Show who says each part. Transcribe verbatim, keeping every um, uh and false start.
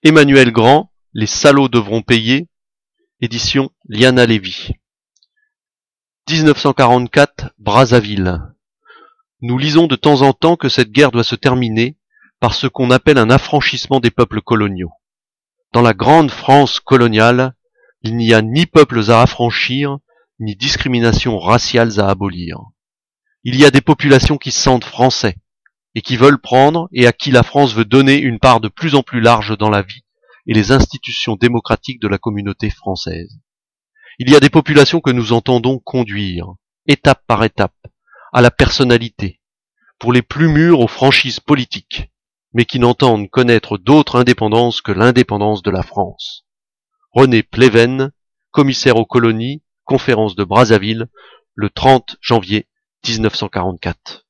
Speaker 1: Emmanuel Grand, Les salauds devront payer, édition Liana Levy. dix-neuf cent quarante-quatre, Brazzaville. Nous lisons de temps en temps que cette guerre doit se terminer par ce qu'on appelle un affranchissement des peuples coloniaux. Dans la grande France coloniale, il n'y a ni peuples à affranchir, ni discriminations raciales à abolir. Il y a des populations qui se sentent français, et qui veulent prendre et à qui la France veut donner une part de plus en plus large dans la vie et les institutions démocratiques de la communauté française. Il y a des populations que nous entendons conduire, étape par étape, à la personnalité, pour les plus mûrs aux franchises politiques, mais qui n'entendent connaître d'autre indépendance que l'indépendance de la France. René Pleven, commissaire aux colonies, conférence de Brazzaville, le trente janvier mille neuf cent quarante-quatre.